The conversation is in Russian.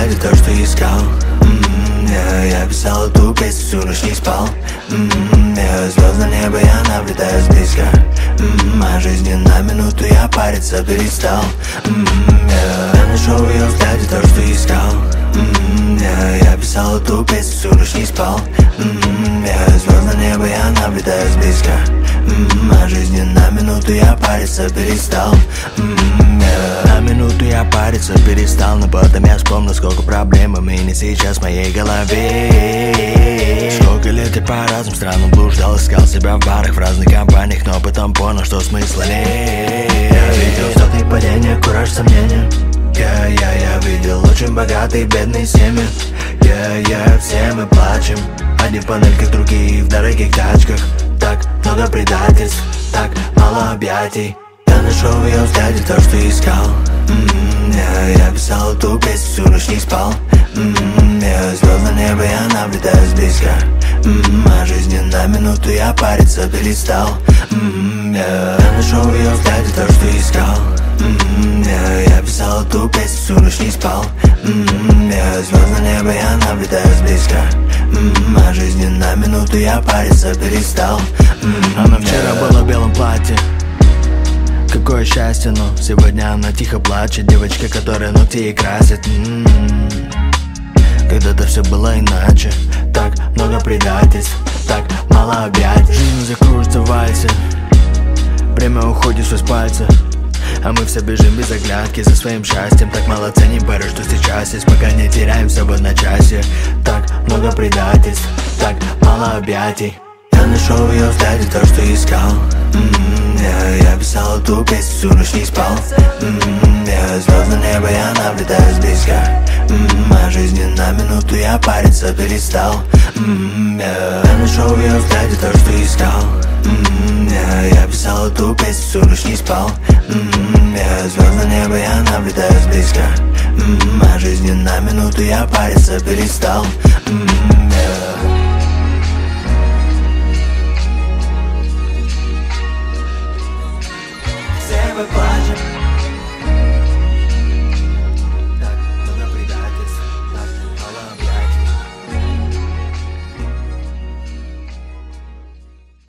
взгляде то, что искал. Я писал эту песню, всю ночь не спал. Звезды неба я наблюдаю сблизко. Моя жизнь не на минуту, я париться перестал. Я нашел в ее взгляде то, что искал. Я писал эту песню, всю ночь не спал. Звезды неба я наблюдаю сблизко. Моя жизнь не на минуту, я париться перестал. На минуту я париться перестал, но потом я вспомнил, сколько проблем имени сейчас в моей голове. Сколько лет я по разным странам блуждал, искал себя в барах, в разных компаниях, но потом понял, что смысла нет. Я видел взлеты, падения, кураж, сомнения. Я видел очень богатые и бедные семьи. Все мы плачем, одни в панельках, другие в дорогих тачках. Так много предательств, так мало объятий. Я нашел в ее взгляде то, что искал. Я писал эту песню, всю ночь не спал. Звезды неба я наблюдаю сблизко. Моя жизнь не на минуту, я париться перестал. Я нашел в ее взгляде то, что искал. Я писал эту песню, всю ночь не спал. Звезды неба я наблюдаю сблизко. Моя жизнь не на минуту, я париться перестал. Она вчера была в белом платье. Какое счастье, но сегодня она тихо плачет. Девочка, которая ногти ей красит. Когда-то все было иначе. Так много предательств, так мало объятий. Жизнь закружится в вальсе, время уходит сквозь пальцы, а мы все бежим без оглядки за своим счастьем. Так мало ценим порой, что сейчас есть, пока не теряемся в одночасье. Так много предательств, так мало объятий. Я нашел в ее взгляде то, что искал. Я писал эту песню, всю ночь не спал. Звезды неба я наблюдаю сблизко. Моя жизнь не на минуту, я париться перестал. Я нашел в ее взгляде то, что искал. Я писал эту песню, всю ночь не спал. Звезды неба я наблюдаю сблизко. Моя жизнь не на минуту, я париться перестал. Все мы плачем.